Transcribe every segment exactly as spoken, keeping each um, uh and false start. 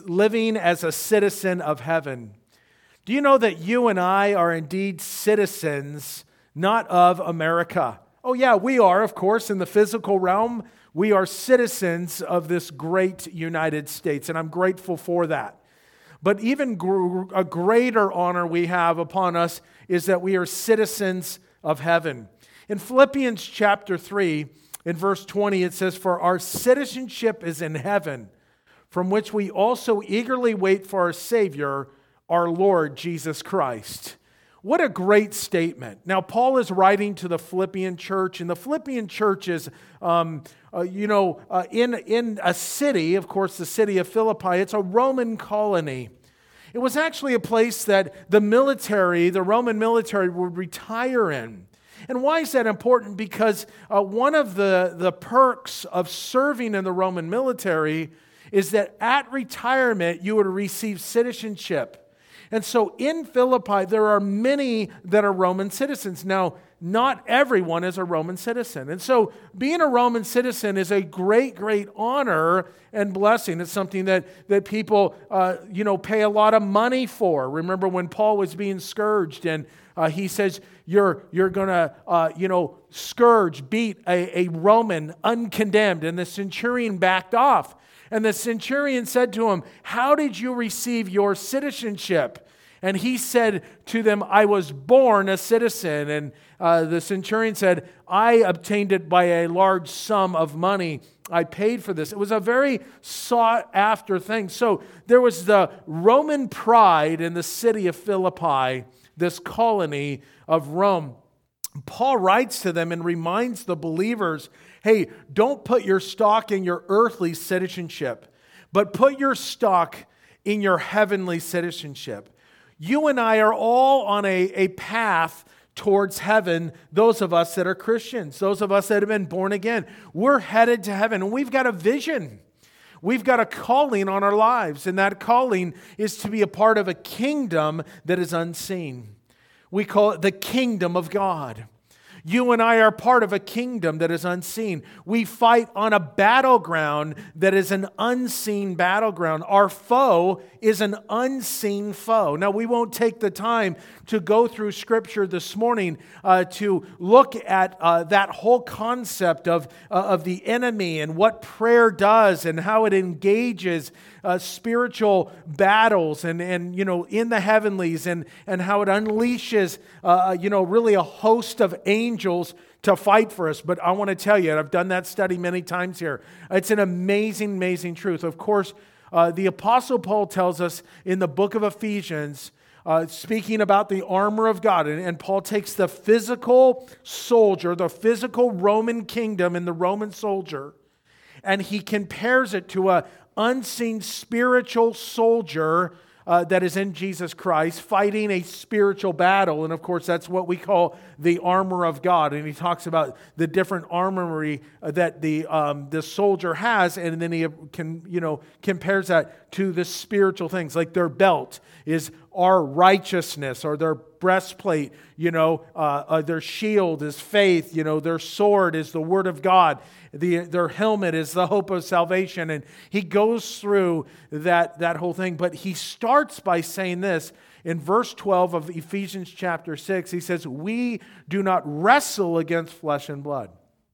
living as a citizen of heaven. Do you know that you and I are indeed citizens, not of America? Oh yeah, we are, of course, in the physical realm. We are citizens of this great United States, and I'm grateful for that. But even gr- a greater honor we have upon us is that we are citizens of heaven. In Philippians chapter three, in verse twenty, it says, "For our citizenship is in heaven, from which we also eagerly wait for our Savior, our Lord Jesus Christ." What a great statement. Now, Paul is writing to the Philippian church, and the Philippian church is, um, uh, you know, uh, in, in a city, of course, the city of Philippi. It's a Roman colony. It was actually a place that the military, the Roman military, would retire in. And why is that important? Because uh, one of the, the perks of serving in the Roman military is that at retirement, you would receive citizenship. And so in Philippi, there are many that are Roman citizens. Now, not everyone is a Roman citizen. And so being a Roman citizen is a great, great honor and blessing. It's something that, that people, uh, you know, pay a lot of money for. Remember when Paul was being scourged and uh, he says, you're, you're going to, uh, you know, scourge, beat a, a Roman uncondemned. And the centurion backed off. And the centurion said to him, "How did you receive your citizenship?" And he said to them, "I was born a citizen." And uh, the centurion said, "I obtained it by a large sum of money. I paid for this." It was a very sought after thing. So there was the Roman pride in the city of Philippi, this colony of Rome. Paul writes to them and reminds the believers, hey, don't put your stock in your earthly citizenship, but put your stock in your heavenly citizenship. You and I are all on a, a path towards heaven, those of us that are Christians, those of us that have been born again. We're headed to heaven, and we've got a vision. We've got a calling on our lives, and that calling is to be a part of a kingdom that is unseen. We call it the kingdom of God. You and I are part of a kingdom that is unseen. We fight on a battleground that is an unseen battleground. Our foe is an unseen foe. Now, we won't take the time to go through Scripture this morning uh, to look at uh, that whole concept of, uh, of the enemy and what prayer does and how it engages uh, spiritual battles and, and, you know, in the heavenlies and, and how it unleashes, uh, you know, really a host of angels to fight for us. But I want to tell you, and I've done that study many times here, it's an amazing, amazing truth. Of course, uh, the Apostle Paul tells us in the book of Ephesians, uh, speaking about the armor of God, and, and Paul takes the physical soldier, the physical Roman kingdom and the Roman soldier, and he compares it to a unseen spiritual soldier Uh, that is in Jesus Christ, fighting a spiritual battle. And of course, that's what we call the armor of God. And he talks about the different armory that the um, the soldier has, and then he can, you know, compares that to the spiritual things, like their belt is our righteousness, or their breastplate, you know, uh, uh, their shield is faith, you know, their sword is the word of God. The, their helmet is the hope of salvation. And he goes through that, that whole thing. But he starts by saying this in verse twelve of Ephesians chapter six. He says, "We do not wrestle against flesh and blood."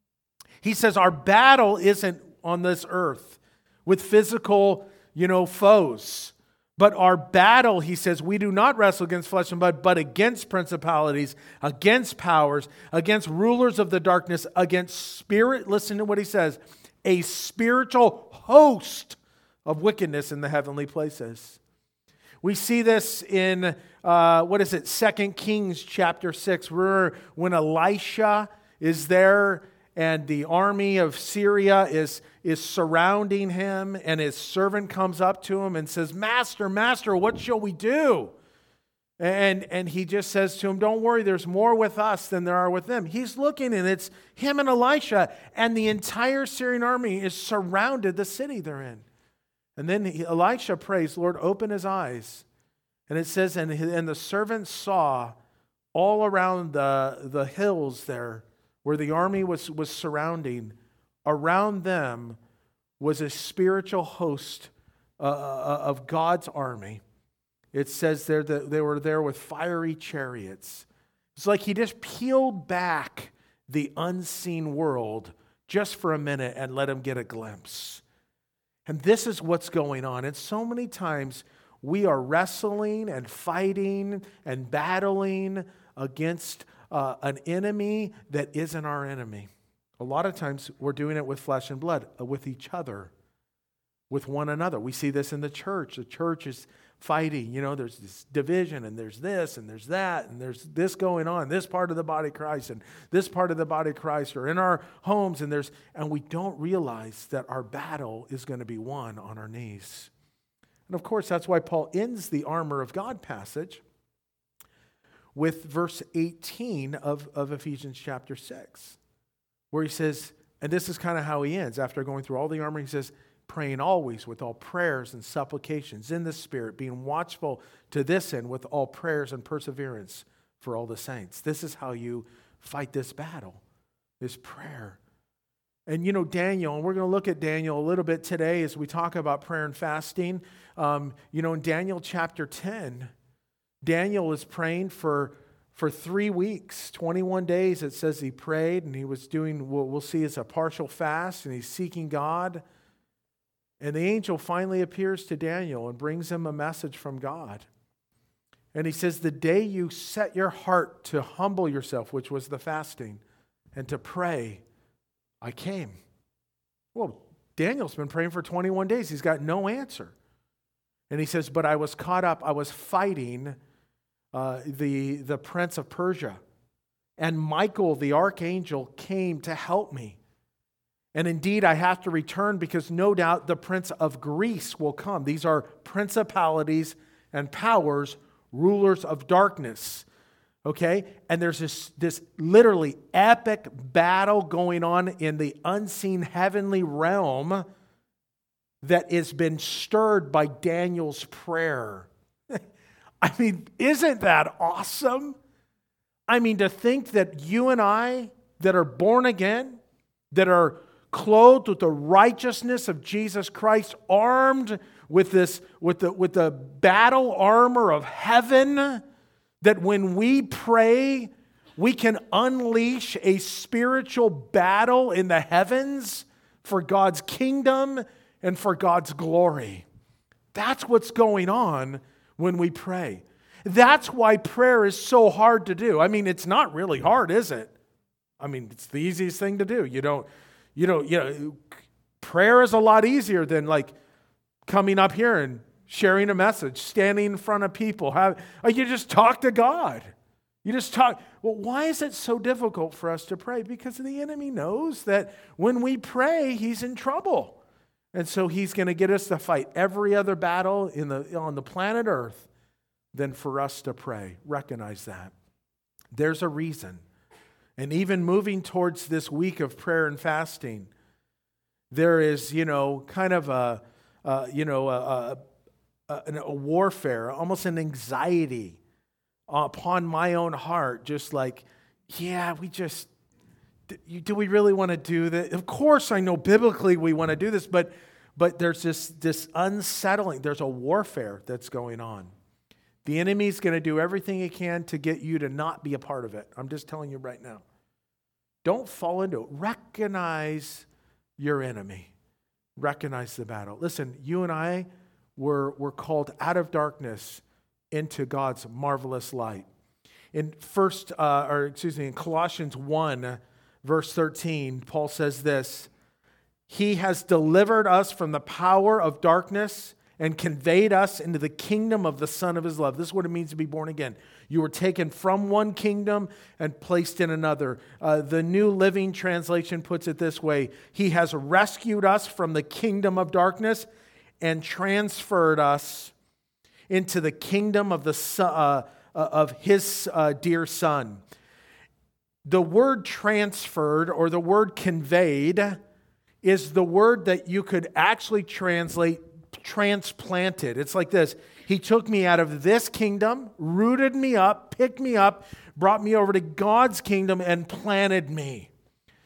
He says our battle isn't on this earth with physical, you know, foes. But our battle, he says, we do not wrestle against flesh and blood, but against principalities, against powers, against rulers of the darkness, against spirit, listen to what he says, a spiritual host of wickedness in the heavenly places. We see this in, uh, what is it, Second Kings chapter six, where when Elisha is there and the army of Syria is, is surrounding him, and his servant comes up to him and says, Master, Master, what shall we do? And, and he just says to him, don't worry, there's more with us than there are with them. He's looking, and it's him and Elisha, and the entire Syrian army is surrounded the city they're in. And then he, Elisha prays, Lord, open his eyes. And it says, and, and the servant saw all around the, the hills there, where the army was, was surrounding, around them was a spiritual host uh, of God's army. It says there that they were there with fiery chariots. It's like he just peeled back the unseen world just for a minute and let him get a glimpse. And this is what's going on. And so many times we are wrestling and fighting and battling against uh, an enemy that isn't our enemy. A lot of times we're doing it with flesh and blood, uh, with each other, with one another. We see this in the church. The church is fighting. You know, there's this division, and there's this, and there's that, and there's this going on, this part of the body of Christ, and this part of the body of Christ, or in our homes, and there's, and we don't realize that our battle is going to be won on our knees. And of course, that's why Paul ends the armor of God passage with verse eighteen of, of Ephesians chapter six, where he says, and this is kind of how he ends, after going through all the armor, he says, praying always with all prayers and supplications in the Spirit, being watchful to this end with all prayers and perseverance for all the saints. This is how you fight this battle, is prayer. And you know, Daniel, and we're going to look at Daniel a little bit today as we talk about prayer and fasting. Um, you know, in Daniel chapter ten, Daniel is praying for, for three weeks, twenty-one days. It says he prayed, and he was doing what we'll see as a partial fast, and he's seeking God. And the angel finally appears to Daniel and brings him a message from God. And he says, the day you set your heart to humble yourself, which was the fasting, and to pray, I came. Well, Daniel's been praying for twenty-one days. He's got no answer. And he says, but I was caught up. I was fighting uh, the, the prince of Persia. And Michael, the archangel, came to help me. And indeed, I have to return because no doubt the prince of Greece will come. These are principalities and powers, rulers of darkness. Okay? And there's this, this literally epic battle going on in the unseen heavenly realm that has been stirred by Daniel's prayer. I mean, isn't that awesome? I mean, to think that you and I that are born again, that are clothed with the righteousness of Jesus Christ, armed with this, with the, with the battle armor of heaven, that when we pray, we can unleash a spiritual battle in the heavens for God's kingdom and for God's glory. That's what's going on when we pray. That's why prayer is so hard to do. I mean, it's not really hard, is it? I mean, it's the easiest thing to do. You don't You know, you know, prayer is a lot easier than like coming up here and sharing a message, standing in front of people. Have, you just talk to God. You just talk. Well, why is it so difficult for us to pray? Because the enemy knows that when we pray, he's in trouble. And so he's going to get us to fight every other battle in the on the planet Earth than for us to pray. Recognize that. There's a reason. And even moving towards this week of prayer and fasting, there is, you know, kind of a, uh, you know, a, a, a, a warfare, almost an anxiety upon my own heart. Just like, yeah, we just, do we really want to do that? Of course, I know biblically we want to do this, but but there's this, this unsettling, there's a warfare that's going on. The enemy's going to do everything he can to get you to not be a part of it. I'm just telling you right now. Don't fall into it. Recognize your enemy. Recognize the battle. Listen, you and I were, were called out of darkness into God's marvelous light. In first, uh, or excuse me, in Colossians one, verse thirteen, Paul says this: He has delivered us from the power of darkness and conveyed us into the kingdom of the Son of His love. This is what it means to be born again. You were taken from one kingdom and placed in another. Uh, the New Living Translation puts it this way: He has rescued us from the kingdom of darkness and transferred us into the kingdom of the uh, of His uh, dear Son. The word transferred or the word conveyed is the word that you could actually translate transplanted. It's like this: He took me out of this kingdom, rooted me up, picked me up, brought me over to God's kingdom and planted me.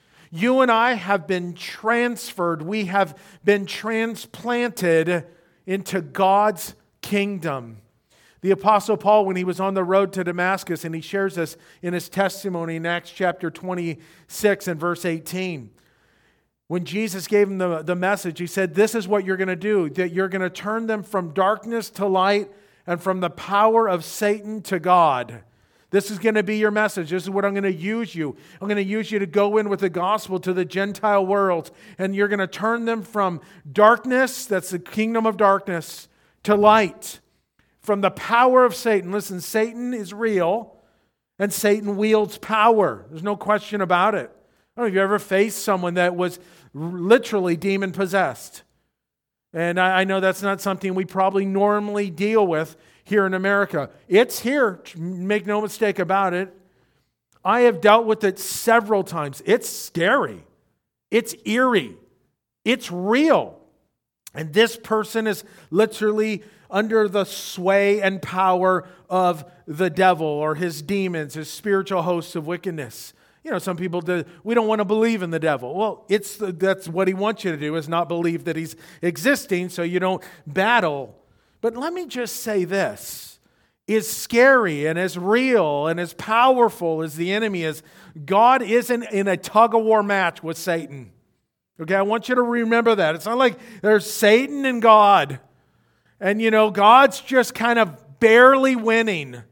You and I have been transferred. We have been transplanted into God's kingdom. The Apostle Paul, when he was on the road to Damascus, and he shares this in his testimony in Acts chapter twenty-six and verse eighteen. When Jesus gave him the, the message, he said, this is what you're going to do, that you're going to turn them from darkness to light and from the power of Satan to God. This is going to be your message. This is what I'm going to use you. I'm going to use you to go in with the gospel to the Gentile world. And you're going to turn them from darkness, that's the kingdom of darkness, to light. From the power of Satan. Listen, Satan is real, and Satan wields power. There's no question about it. I don't know if you ever faced someone that was literally demon-possessed. And I, I know that's not something we probably normally deal with here in America. It's here, make no mistake about it. I have dealt with it several times. It's scary. It's eerie. It's real. And this person is literally under the sway and power of the devil or his demons, his spiritual hosts of wickedness. You know, some people do, we don't want to believe in the devil. Well, it's the, that's what he wants you to do, is not believe that he's existing so you don't battle. But let me just say this. As scary and as real and as powerful as the enemy is, God isn't in a tug-of-war match with Satan. Okay, I want you to remember that. It's not like there's Satan and God. And, you know, God's just kind of barely winning.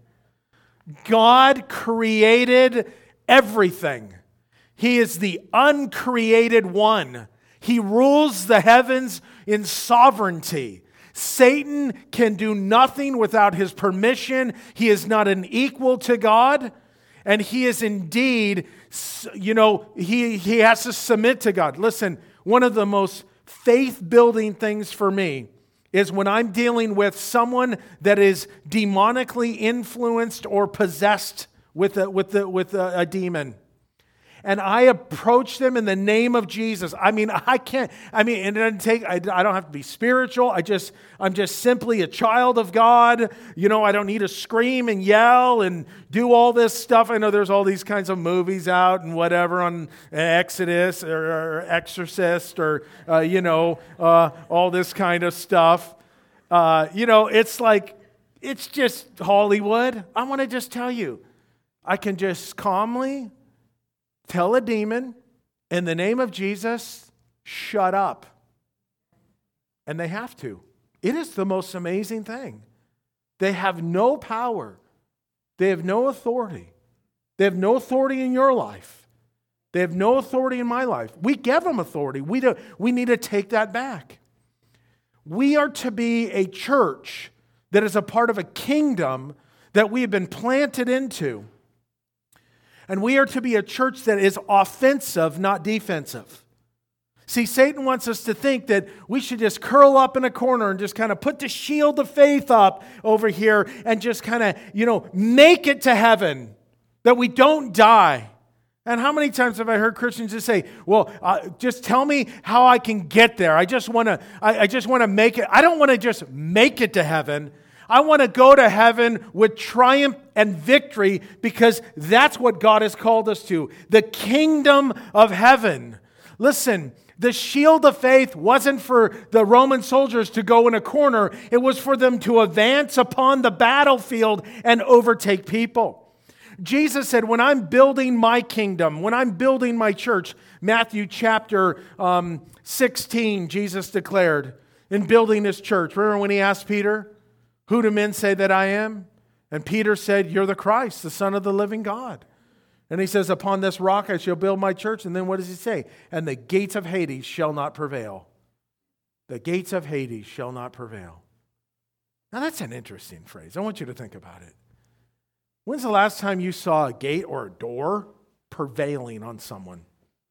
God created everything. He is the uncreated one. He rules the heavens in sovereignty. Satan can do nothing without his permission. He is not an equal to God. And he is indeed, you know, he, he has to submit to God. Listen, one of the most faith-building things for me is when I'm dealing with someone that is demonically influenced or possessed with a, with a, with a, a demon. And I approach them in the name of Jesus. I mean, I can't, I mean, it doesn't take, I, I don't have to be spiritual. I just, I'm just simply a child of God. You know, I don't need to scream and yell and do all this stuff. I know there's all these kinds of movies out and whatever on Exodus or, or Exorcist or, uh, you know, uh, all this kind of stuff. Uh, you know, it's like, it's just Hollywood. I want to just tell you, I can just calmly tell a demon, in the name of Jesus, shut up. And they have to. It is the most amazing thing. They have no power. They have no authority. They have no authority in your life. They have no authority in my life. We give them authority. We, do, we need to take that back. We are to be a church that is a part of a kingdom that we have been planted into. And we are to be a church that is offensive, not defensive. See, Satan wants us to think that we should just curl up in a corner and just kind of put the shield of faith up over here and just kind of, you know, make it to heaven, that we don't die. And how many times have I heard Christians just say, well, uh, just tell me how I can get there. I just want to, I, I just want to make it. I don't want to just make it to heaven. I want to go to heaven with triumph and victory, because that's what God has called us to. The kingdom of heaven. Listen, the shield of faith wasn't for the Roman soldiers to go in a corner. It was for them to advance upon the battlefield and overtake people. Jesus said, when I'm building my kingdom, when I'm building my church, Matthew chapter um, sixteen, Jesus declared, in building his church. Remember when he asked Peter, who do men say that I am? And Peter said, you're the Christ, the Son of the living God. And he says, upon this rock I shall build my church. And then what does he say? And the gates of Hades shall not prevail. The gates of Hades shall not prevail. Now that's an interesting phrase. I want you to think about it. When's the last time you saw a gate or a door prevailing on someone?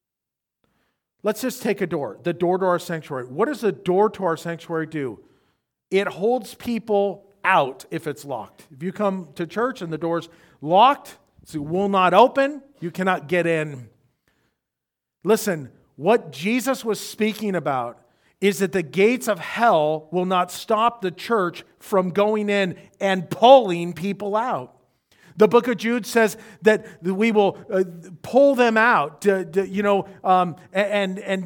Let's just take a door. The door to our sanctuary. What does the door to our sanctuary do? It holds people out if it's locked. If you come to church and the door's locked, it will not open, you cannot get in. Listen, what Jesus was speaking about is that the gates of hell will not stop the church from going in and pulling people out. The book of Jude says that we will uh, pull them out, to, to, you know, um, and and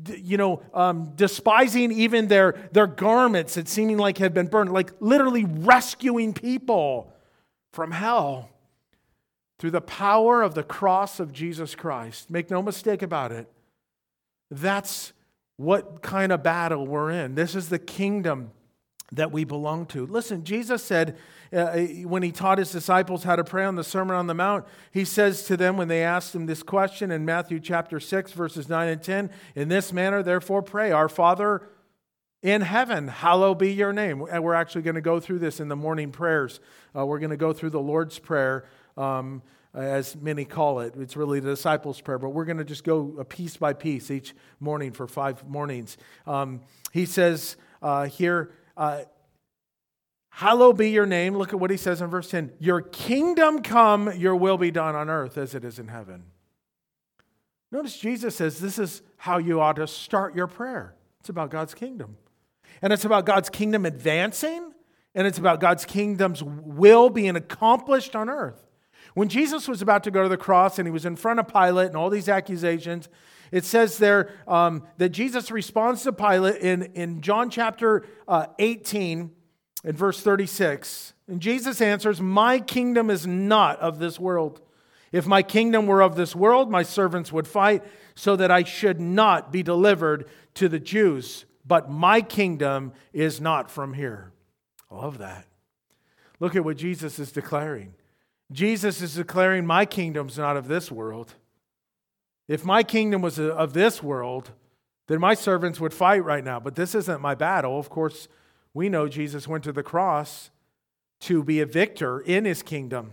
you know, um, despising even their, their garments that seeming like had been burned, like literally rescuing people from hell through the power of the cross of Jesus Christ. Make no mistake about it. That's what kind of battle we're in. This is the kingdom that we belong to. Listen, Jesus said uh, when he taught his disciples how to pray on the Sermon on the Mount, he says to them when they asked him this question in Matthew chapter six, verses nine and ten, in this manner, therefore pray, our Father in heaven, hallowed be your name. And we're actually going to go through this in the morning prayers. Uh, we're going to go through the Lord's Prayer, um, as many call it. It's really the disciples' prayer, but we're going to just go a piece by piece each morning for five mornings. Um, he says uh, here, Uh, hallowed be your name. Look at what he says in verse ten. Your kingdom come, your will be done on earth as it is in heaven. Notice Jesus says this is how you ought to start your prayer. It's about God's kingdom. And it's about God's kingdom advancing, and it's about God's kingdom's will being accomplished on earth. When Jesus was about to go to the cross and he was in front of Pilate and all these accusations, it says there um, that Jesus responds to Pilate in, in John chapter uh, eighteen and verse thirty-six. And Jesus answers, my kingdom is not of this world. If my kingdom were of this world, my servants would fight so that I should not be delivered to the Jews. But my kingdom is not from here. I love that. Look at what Jesus is declaring. Jesus is declaring, my kingdom's not of this world. If my kingdom was of this world, then my servants would fight right now. But this isn't my battle. Of course, we know Jesus went to the cross to be a victor in his kingdom.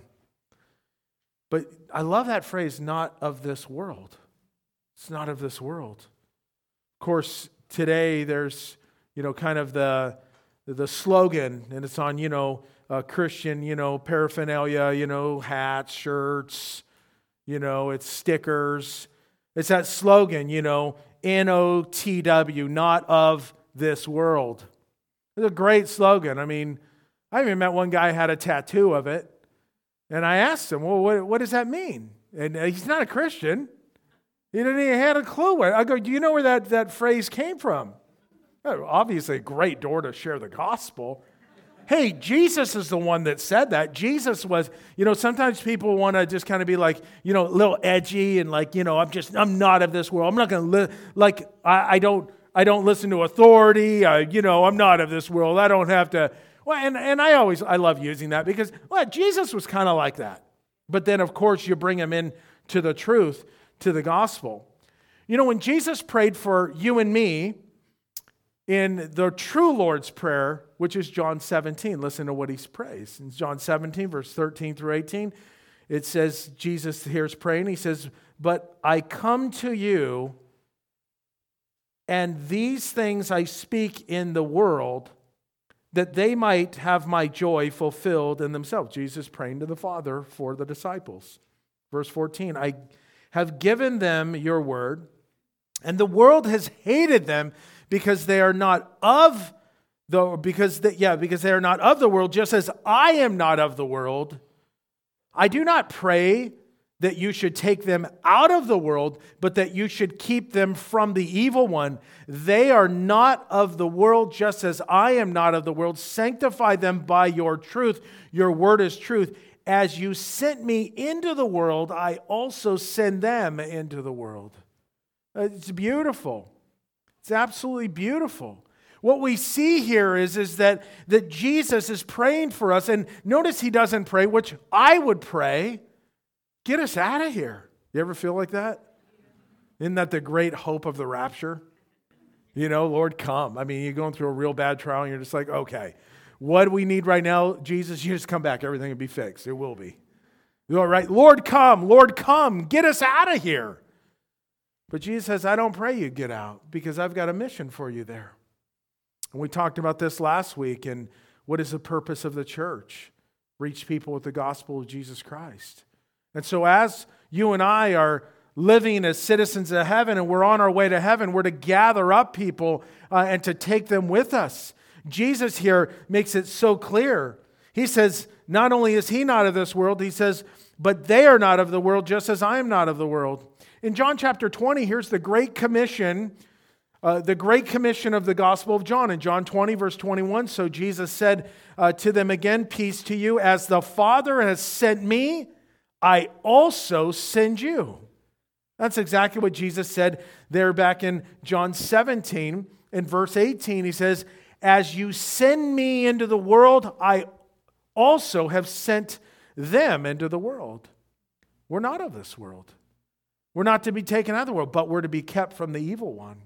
But I love that phrase, not of this world. It's not of this world. Of course, today there's, you know, kind of the, the slogan, and it's on, you know, uh, Christian, you know, paraphernalia, you know, hats, shirts, you know, it's stickers. It's that slogan, you know, N O T W, not of this world. It's a great slogan. I mean, I even met one guy who had a tattoo of it. And I asked him, well, what, what does that mean? And he's not a Christian. He didn't even have a clue. I go, do you know where that, that phrase came from? Oh, obviously, a great door to share the gospel. Hey, Jesus is the one that said that. Jesus was, you know, sometimes people want to just kind of be like, you know, a little edgy and like, you know, I'm just, I'm not of this world. I'm not going to live, like, I, I don't, I don't listen to authority. I, you know, I'm not of this world. I don't have to. Well, and, and I always, I love using that because, well, Jesus was kind of like that. But then, of course, you bring him in to the truth, to the gospel. You know, when Jesus prayed for you and me in the true Lord's Prayer, which is John seventeen, listen to what he prays. In John seventeen, verse thirteen through eighteen, it says, Jesus here is praying. He says, but I come to you, and these things I speak in the world, that they might have my joy fulfilled in themselves. Jesus praying to the Father for the disciples. Verse fourteen, I have given them your word, and the world has hated them because they are not of the, because they, yeah, because they are not of the world, just as I am not of the world. I do not pray that you should take them out of the world, but that you should keep them from the evil one. They are not of the world, just as I am not of the world. Sanctify them by your truth. Your word is truth. As you sent me into the world, I also send them into the world. It's beautiful. It's absolutely beautiful. What we see here is, is that, that Jesus is praying for us. And notice he doesn't pray, which I would pray, get us out of here. You ever feel like that? Isn't that the great hope of the rapture? You know, Lord, come. I mean, you're going through a real bad trial and you're just like, okay, what do we need right now? Jesus, you just come back. Everything will be fixed. It will be. You're all right. Lord, come. Lord, come. Get us out of here. But Jesus says, I don't pray you get out because I've got a mission for you there. And we talked about this last week. And what is the purpose of the church? Reach people with the gospel of Jesus Christ. And so as you and I are living as citizens of heaven and we're on our way to heaven, we're to gather up people uh, and to take them with us. Jesus here makes it so clear. He says, not only is he not of this world, he says, but they are not of the world just as I am not of the world. In John chapter twenty, here's the Great Commission Uh, the Great Commission of the Gospel of John in John twenty, verse twenty-one. So Jesus said uh, to them again, peace to you. As the Father has sent me, I also send you. That's exactly what Jesus said there back in John seventeen. In verse eighteen, he says, as you send me into the world, I also have sent them into the world. We're not of this world. We're not to be taken out of the world, but we're to be kept from the evil one.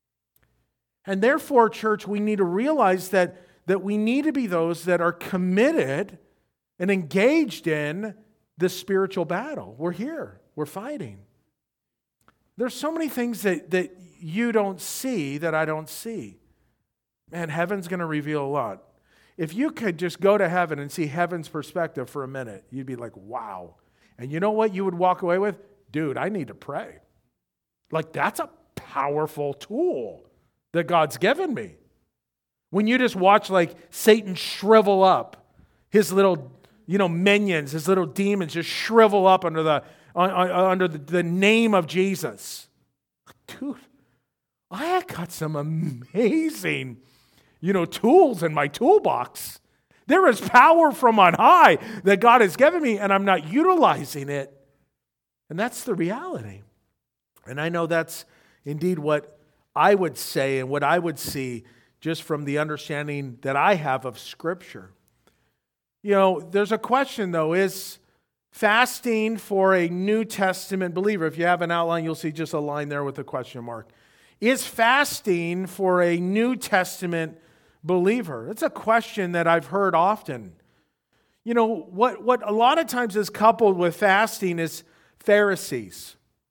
And therefore, church, we need to realize that, that we need to be those that are committed and engaged in this spiritual battle. We're here. We're fighting. There's so many things that, that you don't see that I don't see. Man, heaven's going to reveal a lot. If you could just go to heaven and see heaven's perspective for a minute, you'd be like, wow. And you know what you would walk away with? Dude, I need to pray. Like, that's a powerful tool that God's given me. When you just watch like Satan shrivel up, his little, you know, minions, his little demons just shrivel up under the uh, uh, under the, the name of Jesus. Dude, I have got some amazing, you know, tools in my toolbox. There is power from on high that God has given me, and I'm not utilizing it. And that's the reality. And I know that's indeed what I would say and what I would see just from the understanding that I have of Scripture. You know, there's a question though, is fasting for a New Testament believer, if you have an outline, you'll see just a line there with a question mark. Is fasting for a New Testament believer? It's a question that I've heard often. You know, what, what a lot of times is coupled with fasting is Pharisees,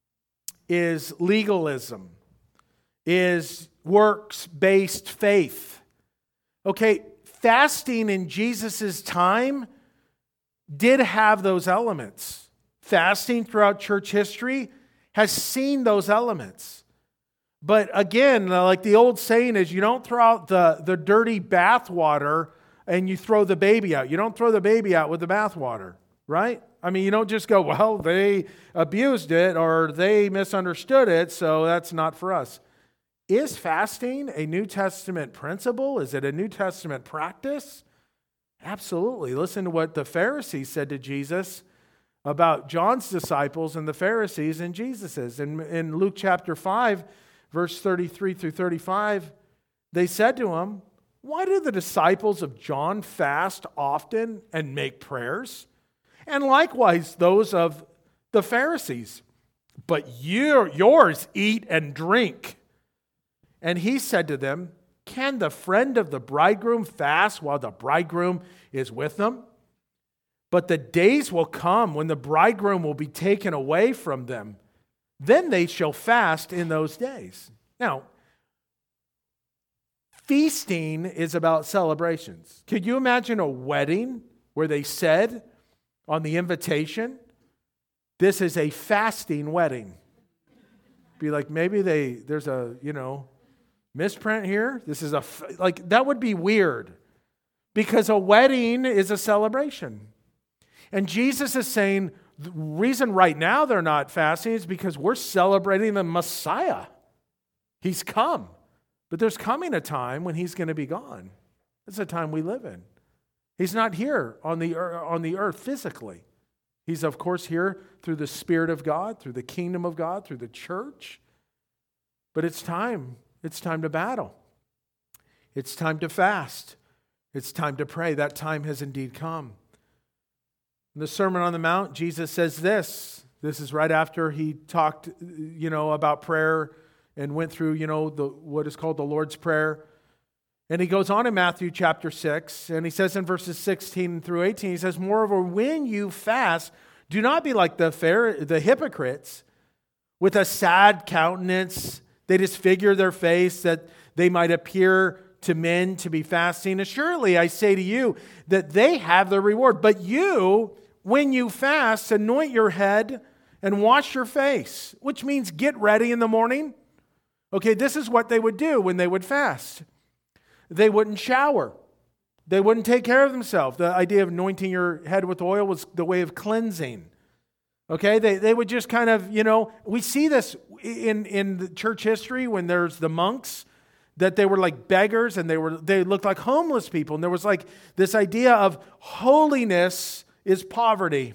is legalism, is works-based faith. Okay, fasting in Jesus' time did have those elements. Fasting throughout church history has seen those elements. But again, like the old saying is, you don't throw out the, the dirty bathwater and you throw the baby out. You don't throw the baby out with the bathwater, right? I mean, you don't just go, well, they abused it or they misunderstood it, so that's not for us. Is fasting a New Testament principle? Is it a New Testament practice? Absolutely. Listen to what the Pharisees said to Jesus about John's disciples and the Pharisees and Jesus's. In, in Luke chapter five, verse thirty-three through thirty-five, they said to him, why do the disciples of John fast often and make prayers? And likewise those of the Pharisees. But you, yours eat and drink. And he said to them, can the friend of the bridegroom fast while the bridegroom is with them? But the days will come when the bridegroom will be taken away from them. Then they shall fast in those days. Now, feasting is about celebrations. Could you imagine a wedding where they said on the invitation, this is a fasting wedding? Be like, maybe they, there's a, you know, misprint here. This is a, like, that would be weird because a wedding is a celebration. And Jesus is saying the reason right now they're not fasting is because we're celebrating the Messiah. He's come. But there's coming a time when he's going to be gone. It's a time we live in. He's not here on the, on the earth physically. He's, of course, here through the Spirit of God, through the kingdom of God, through the church. But it's time. It's time to battle. It's time to fast. It's time to pray. That time has indeed come. In the Sermon on the Mount, Jesus says this. This is right after he talked, you know, about prayer and went through, you know, the what is called the Lord's Prayer. And he goes on in Matthew chapter six, and he says in verses sixteen through eighteen, he says, moreover, when you fast, do not be like the Phar- the hypocrites with a sad countenance. They disfigure their face that they might appear to men to be fasting. Assuredly, I say to you that they have their reward. But you, when you fast, anoint your head and wash your face, which means get ready in the morning. Okay, this is what they would do when they would fast. They wouldn't shower. They wouldn't take care of themselves. The idea of anointing your head with oil was the way of cleansing. Okay, they, they would just kind of, you know, we see this in, in the church history when there's the monks, that they were like beggars and they were they looked like homeless people. And there was like this idea of holiness is poverty.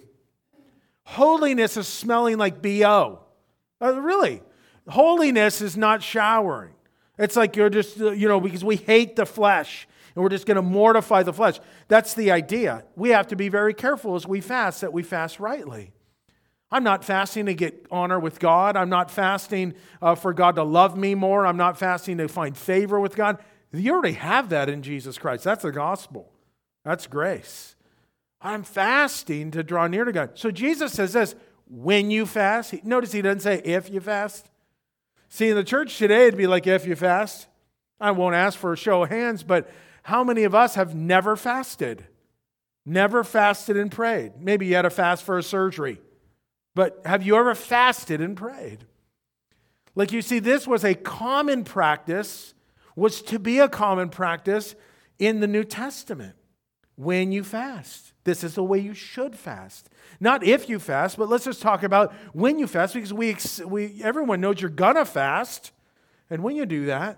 Holiness is smelling like B O. Uh, really. Holiness is not showering. It's like you're just, you know, because we hate the flesh and we're just going to mortify the flesh. That's the idea. We have to be very careful as we fast that we fast rightly. I'm not fasting to get honor with God. I'm not fasting uh, for God to love me more. I'm not fasting to find favor with God. You already have that in Jesus Christ. That's the gospel. That's grace. I'm fasting to draw near to God. So Jesus says this, when you fast. Notice he doesn't say if you fast. See, in the church today, it'd be like if you fast. I won't ask for a show of hands, but how many of us have never fasted? Never fasted and prayed. Maybe you had a fast for a surgery. But have you ever fasted and prayed? Like you see, this was a common practice, was to be a common practice in the New Testament. When you fast. This is the way you should fast. Not if you fast, but let's just talk about when you fast, because we, we everyone knows you're gonna fast. And when you do that,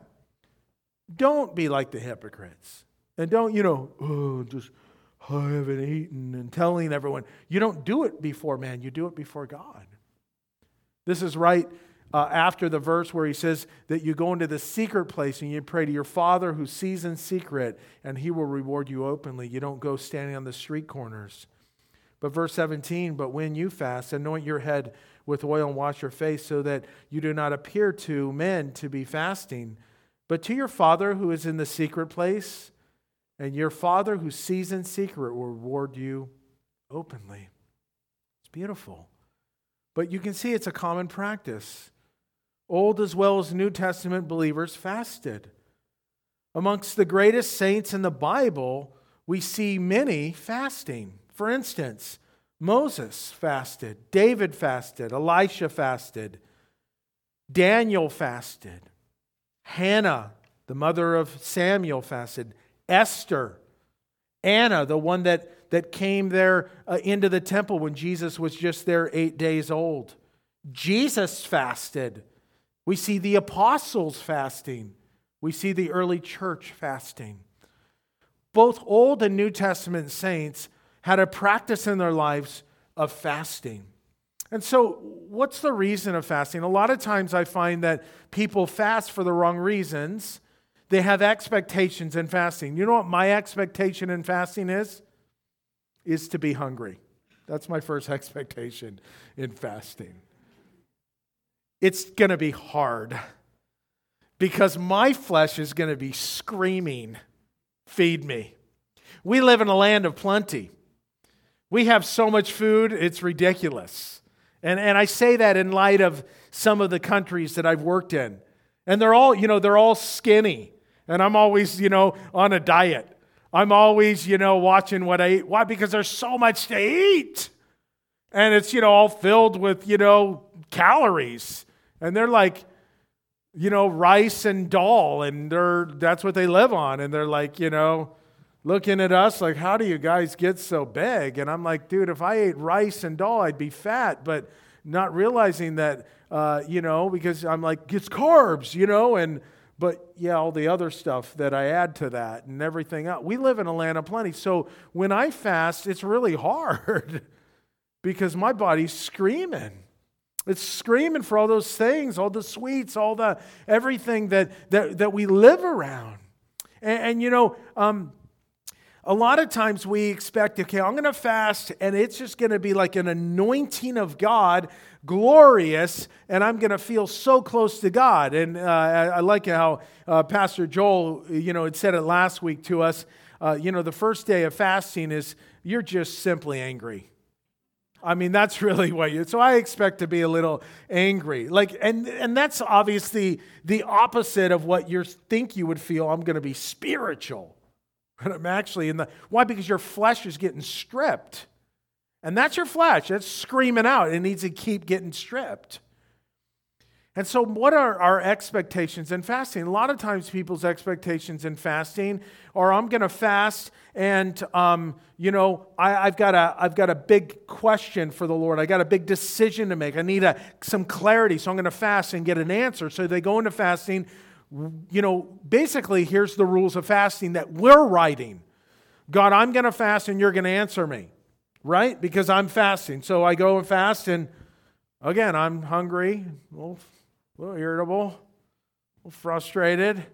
don't be like the hypocrites. And don't, you know, oh, just I haven't eaten and telling everyone. You don't do it before man, you do it before God. This is right uh, after the verse where he says that you go into the secret place and you pray to your Father who sees in secret and he will reward you openly. You don't go standing on the street corners. But verse seventeen, but when you fast, anoint your head with oil and wash your face so that you do not appear to men to be fasting, but to your Father who is in the secret place. And your Father who sees in secret will reward you openly. It's beautiful. But you can see it's a common practice. Old as well as New Testament believers fasted. Amongst the greatest saints in the Bible, we see many fasting. For instance, Moses fasted, David fasted, Elisha fasted, Daniel fasted, Hannah, the mother of Samuel, fasted, Esther, Anna, the one that, that came there uh, into the temple when Jesus was just there eight days old. Jesus fasted. We see the apostles fasting. We see the early church fasting. Both Old and New Testament saints had a practice in their lives of fasting. And so, what's the reason of fasting? A lot of times I find that people fast for the wrong reasons. They have expectations in fasting. You know what my expectation in fasting is? Is to be hungry. That's my first expectation in fasting. It's going to be hard because my flesh is going to be screaming, feed me. We live in a land of plenty. We have so much food, it's ridiculous. And, and I say that in light of some of the countries that I've worked in. And they're all, you know, they're all skinny. And I'm always, you know, on a diet. I'm always, you know, watching what I eat. Why? Because there's so much to eat. And it's, you know, all filled with, you know, calories. And they're like, you know, rice and dal. And they're that's what they live on. And they're like, you know, looking at us like, how do you guys get so big? And I'm like, dude, if I ate rice and dal, I'd be fat. But not realizing that, uh, you know, because I'm like, it's carbs, you know, and but yeah, all the other stuff that I add to that and everything else. We live in a land of plenty. So when I fast, it's really hard because my body's screaming. It's screaming for all those things, all the sweets, all the everything that that, that we live around. And, and you know, um, a lot of times we expect, okay, I'm going to fast and it's just going to be like an anointing of God, glorious, and I'm going to feel so close to God. And uh, I, I like how uh, Pastor Joel, you know, had said it last week to us. Uh, you know, the first day of fasting is you're just simply angry. I mean, that's really what you. So I expect to be a little angry, like, and and that's obviously the opposite of what you think you would feel. I'm going to be spiritual. But I'm actually in the, why? Because your flesh is getting stripped. And that's your flesh. That's screaming out. It needs to keep getting stripped. And so what are our expectations in fasting? A lot of times people's expectations in fasting are, I'm going to fast and, um, you know, I, I've got a, I've got a big question for the Lord. I got a big decision to make. I need a, some clarity, so I'm going to fast and get an answer. So they go into fasting. You know, basically, here's the rules of fasting that we're writing. God, I'm going to fast and you're going to answer me, right? Because I'm fasting. So I go and fast and, again, I'm hungry, a little, a little irritable, a little frustrated,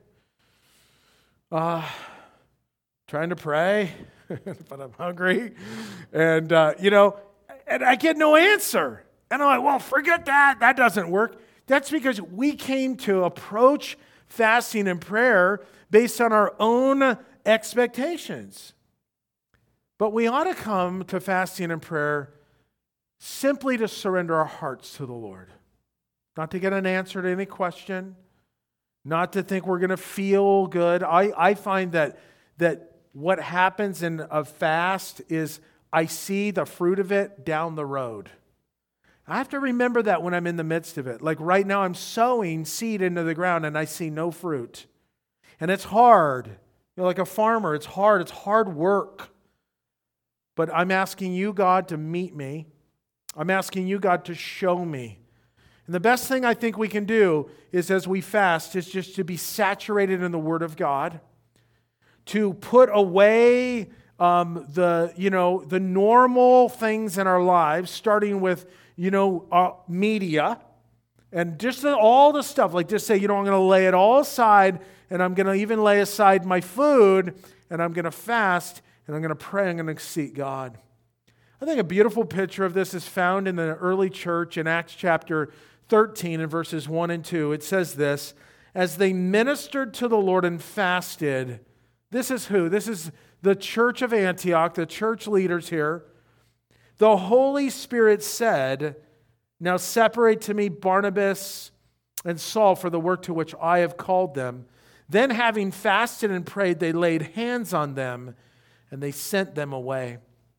uh, trying to pray, but I'm hungry. And, uh, you know, and I get no answer. And I'm like, well, forget that. That doesn't work. That's because we came to approach fasting and prayer based on our own expectations. But we ought to come to fasting and prayer simply to surrender our hearts to the Lord. Not to get an answer to any question. Not to think we're going to feel good. I, I find that, that what happens in a fast is I see the fruit of it down the road. I have to remember that when I'm in the midst of it. Like right now I'm sowing seed into the ground and I see no fruit. And it's hard. You know, like a farmer, it's hard. It's hard work. But I'm asking you, God, to meet me. I'm asking you, God, to show me. And the best thing I think we can do is as we fast is just to be saturated in the Word of God, to put away um, the, you know, the normal things in our lives, starting with, you know, uh, media, and just the, all the stuff, like just say, you know, I'm going to lay it all aside, and I'm going to even lay aside my food, and I'm going to fast, and I'm going to pray, I'm going to seek God. I think a beautiful picture of this is found in the early church in Acts chapter thirteen and verses one and two. It says this, as they ministered to the Lord and fasted, this is who? This is the church of Antioch, the church leaders here. The Holy Spirit said, now separate to me Barnabas and Saul for the work to which I have called them. Then having fasted and prayed, they laid hands on them and they sent them away.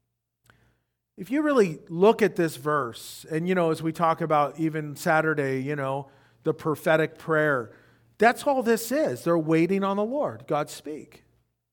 If you really look at this verse, and you know, as we talk about even Saturday, you know, the prophetic prayer, that's all this is. They're waiting on the Lord. God speak.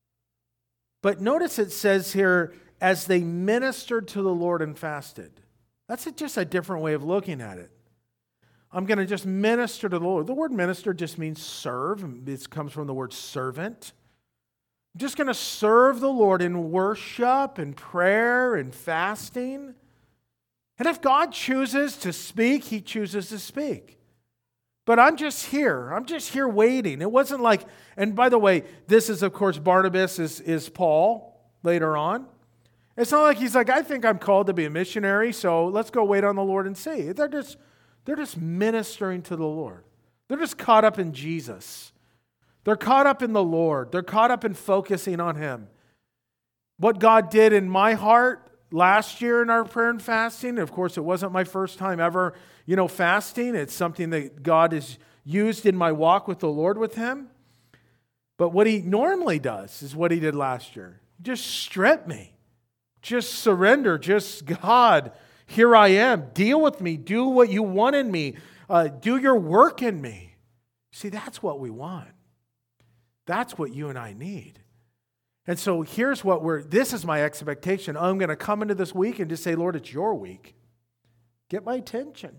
But notice it says here, as they ministered to the Lord and fasted. That's a, just a different way of looking at it. I'm going to just minister to the Lord. The word minister just means serve. It comes from the word servant. I'm just going to serve the Lord in worship and prayer and fasting. And if God chooses to speak, He chooses to speak. But I'm just here. I'm just here waiting. It wasn't like, and by the way, this is, of course, Barnabas is, is Paul later on. It's not like he's like, I think I'm called to be a missionary, so let's go wait on the Lord and see. They're just, they're just ministering to the Lord. They're just caught up in Jesus. They're caught up in the Lord. They're caught up in focusing on Him. What God did in my heart last year in our prayer and fasting, of course, it wasn't my first time ever, you know, fasting. It's something that God has used in my walk with the Lord with Him. But what He normally does is what He did last year. Just strip me. Just surrender. Just, God, here I am. Deal with me. Do what you want in me. Uh, do your work in me. See, that's what we want. That's what you and I need. And so here's what we're, this is my expectation. I'm going to come into this week and just say, Lord, it's your week. Get my attention.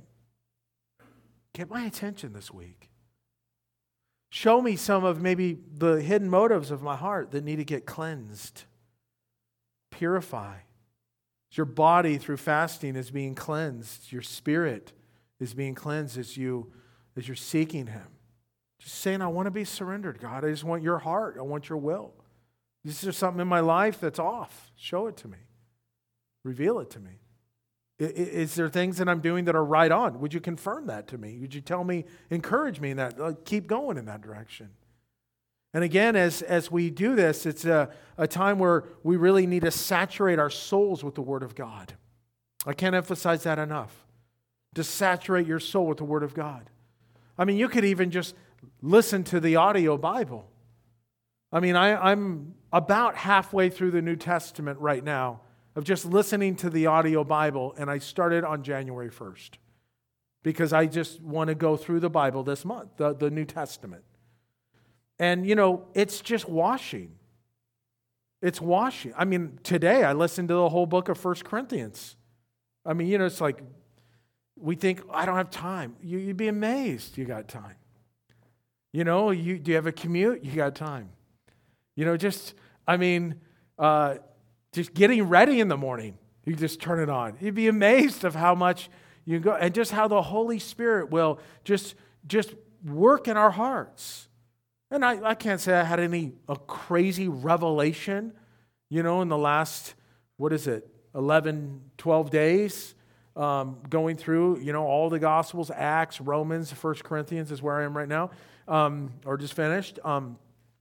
Get my attention this week. Show me some of maybe the hidden motives of my heart that need to get cleansed. Purify. Your body through fasting is being cleansed. Your spirit is being cleansed as, you, as you're seeking Him. Just saying, I want to be surrendered, God. I just want your heart. I want your will. Is there something in my life that's off? Show it to me. Reveal it to me. Is there things that I'm doing that are right on? Would you confirm that to me? Would you tell me, encourage me in that? Keep going in that direction. And again, as, as we do this, it's a, a time where we really need to saturate our souls with the Word of God. I can't emphasize that enough. To saturate your soul with the Word of God. I mean, you could even just listen to the audio Bible. I mean, I, I'm about halfway through the New Testament right now of just listening to the audio Bible, and I started on January first. because I just want to go through the Bible this month, the, the New Testament. And, you know, it's just washing. It's washing. I mean, today I listened to the whole book of First Corinthians. I mean, you know, it's like we think, I don't have time. You, you'd be amazed you got time. You know, you do you have a commute? You got time. You know, just, I mean, uh, just getting ready in the morning. You just turn it on. You'd be amazed of how much you go, and just how the Holy Spirit will just, just work in our hearts. And I, I can't say I had any a crazy revelation, you know, in the last, what is it, eleven, twelve days, um, going through, you know, all the Gospels, Acts, Romans, First Corinthians is where I am right now, um, or just finished. Um,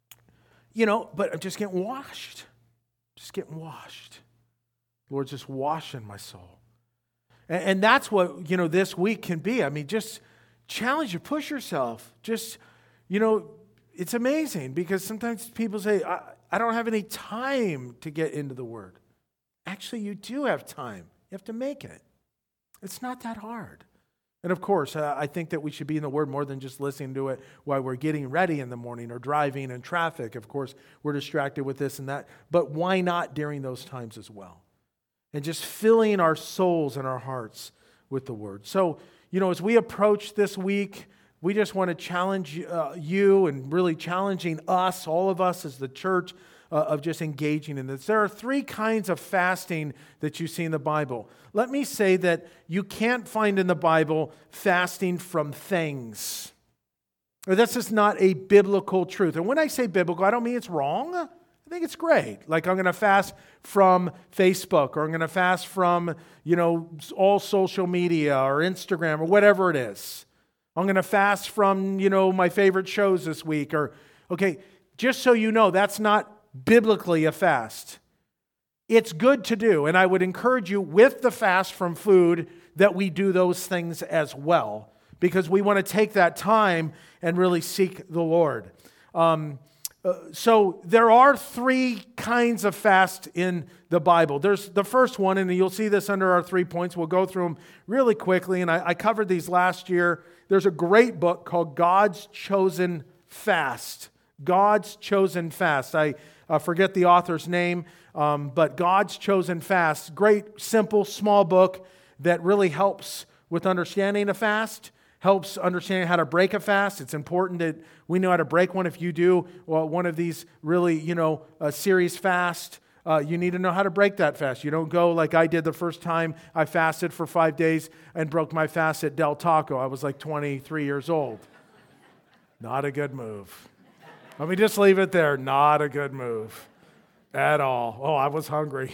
you know, but I'm just getting washed. Just getting washed. Lord's just washing my soul. And, and that's what, you know, this week can be. I mean, just challenge you, push yourself. Just, you know, it's amazing because sometimes people say, I, I don't have any time to get into the Word. Actually, you do have time. You have to make it. It's not that hard. And of course, uh, I think that we should be in the Word more than just listening to it while we're getting ready in the morning or driving in traffic. Of course, we're distracted with this and that. But why not during those times as well? And just filling our souls and our hearts with the Word. So, you know, as we approach this week, we just want to challenge uh, you and really challenging us, all of us as the church, uh, of just engaging in this. There are three kinds of fasting that you see in the Bible. Let me say that you can't find in the Bible fasting from things. That's just not a biblical truth. And when I say biblical, I don't mean it's wrong. I think it's great. Like I'm going to fast from Facebook, or I'm going to fast from, you know, all social media or Instagram or whatever it is. I'm going to fast from, you know, my favorite shows this week. Or, okay, just so you know, that's not biblically a fast. It's good to do, and I would encourage you with the fast from food that we do those things as well, because we want to take that time and really seek the Lord. Um, uh, so there are three kinds of fast in the Bible. There's the first one, and you'll see this under our three points. We'll go through them really quickly, and I, I covered these last year. There's a great book called God's Chosen Fast. God's Chosen Fast. I uh, forget the author's name, um, but God's Chosen Fast. Great, simple, small book that really helps with understanding a fast, helps understanding how to break a fast. It's important that we know how to break one. If you do well, one of these really, you know, a series fast, Uh, you need to know how to break that fast. You don't go like I did the first time I fasted for five days and broke my fast at Del Taco. I was like twenty-three years old. Not a good move. Let me just leave it there. Not a good move at all. Oh, I was hungry.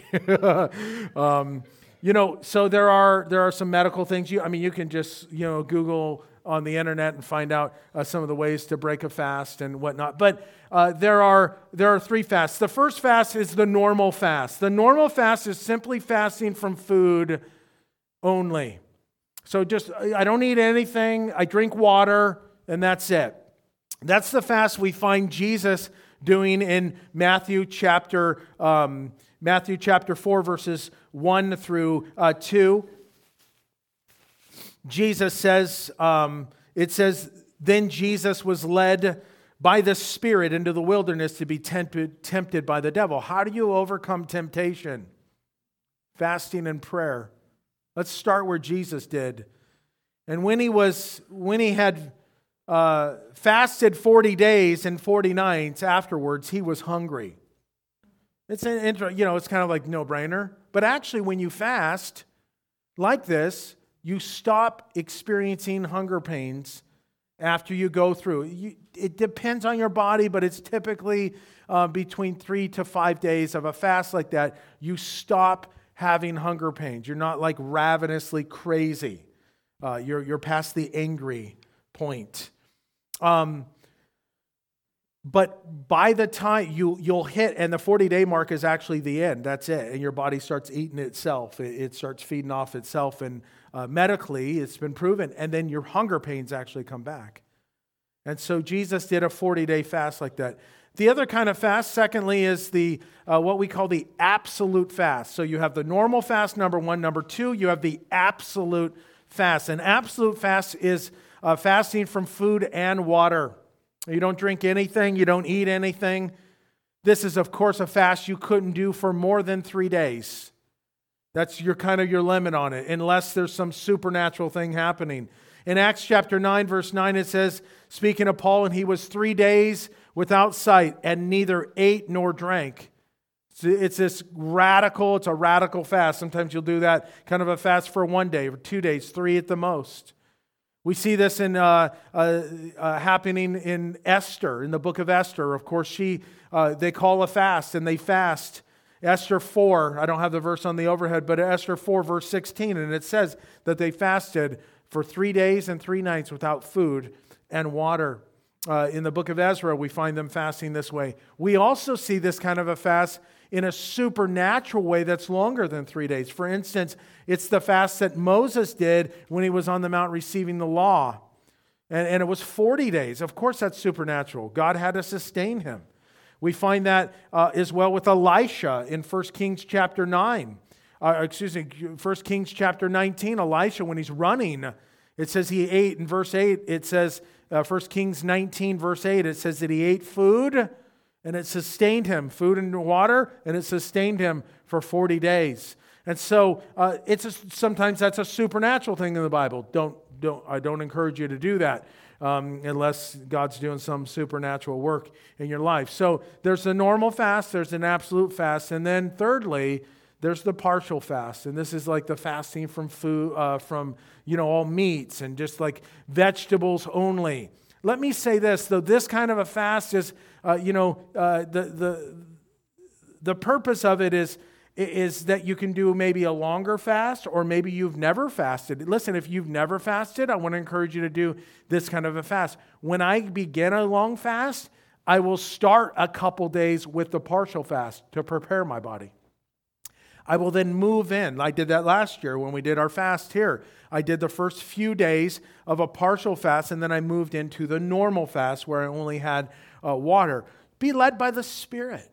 um, you know, so there are there are some medical things. You, I mean, you can just, you know, Google on the internet and find out uh, some of the ways to break a fast and whatnot. But uh, there are there are three fasts. The first fast is the normal fast. The normal fast is simply fasting from food only. So just, I don't eat anything, I drink water, and that's it. That's the fast we find Jesus doing in Matthew chapter um, Matthew chapter four, verses one through uh, two. Jesus says, um, it says, then Jesus was led by the Spirit into the wilderness to be tempted, tempted by the devil. How do you overcome temptation? Fasting and prayer. Let's start where Jesus did. And when he was, when he had uh, fasted forty days and forty nights afterwards, he was hungry. It's an intro, you know, it's kind of like no-brainer. But actually, when you fast like this, you stop experiencing hunger pains after you go through. You, it depends on your body, but it's typically uh, between three to five days of a fast like that. You stop having hunger pains. You're not like ravenously crazy. Uh, you're you're past the angry point. Um, but by the time you you'll hit, and the forty-day mark is actually the end. That's it, and your body starts eating itself. It, it starts feeding off itself, and Uh, medically, it's been proven, and then your hunger pains actually come back. And so Jesus did a forty-day fast like that. The other kind of fast, secondly, is the uh, what we call the absolute fast. So you have the normal fast, number one. Number two, you have the absolute fast. An absolute fast is uh, fasting from food and water. You don't drink anything, you don't eat anything. This is, of course, a fast you couldn't do for more than three days. That's your kind of your limit on it, unless there's some supernatural thing happening. In Acts chapter nine, verse nine, it says, speaking of Paul, and he was three days without sight and neither ate nor drank. It's this radical, it's a radical fast. Sometimes you'll do that kind of a fast for one day or two days, three at the most. We see this in uh, uh, uh, happening in Esther, in the book of Esther. Of course, she uh, they call a fast and they fast. Esther four, I don't have the verse on the overhead, but Esther four, verse sixteen, and it says that they fasted for three days and three nights without food and water. Uh, in the book of Ezra, we find them fasting this way. We also see this kind of a fast in a supernatural way that's longer than three days. For instance, it's the fast that Moses did when he was on the mount receiving the law. And, and it was forty days. Of course, that's supernatural. God had to sustain him. We find that uh, as well with Elisha in First Kings chapter nine. Uh, excuse me, First Kings chapter nineteen, Elisha, when he's running, it says he ate, in verse eight, it says, uh, First Kings nineteen, verse eight, it says that he ate food and it sustained him, food and water, and it sustained him for forty days. And so uh, it's a, sometimes that's a supernatural thing in the Bible. Don't, don't, I don't encourage you to do that um, unless God's doing some supernatural work in your life. So there's the normal fast, there's an absolute fast, and then thirdly, there's the partial fast, and this is like the fasting from food, uh, from you know all meats and just like vegetables only. Let me say this, though: this kind of a fast is, uh, you know, uh, the the the purpose of it is is that you can do maybe a longer fast, or maybe you've never fasted. Listen, if you've never fasted, I want to encourage you to do this kind of a fast. When I begin a long fast, I will start a couple days with the partial fast to prepare my body. I will then move in. I did that last year when we did our fast here. I did the first few days of a partial fast, and then I moved into the normal fast where I only had uh, water. Be led by the Spirit.